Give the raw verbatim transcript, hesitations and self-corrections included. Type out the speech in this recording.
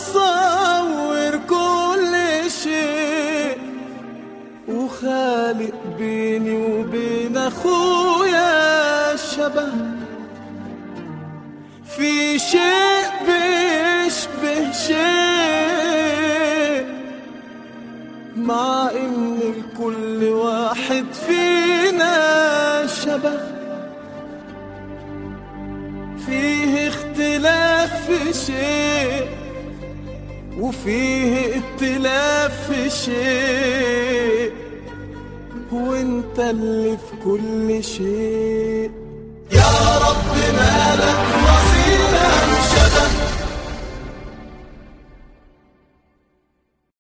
مصور كل شيء، وخالق بيني وبين اخويا شبه. في شيء بيشبه شيء، مع ان الكل واحد فينا شبه. فيه اختلاف في شيء، وفيه ائتلاف في شيء، وانت اللي في كل شيء. يا رب مالك مصيرنا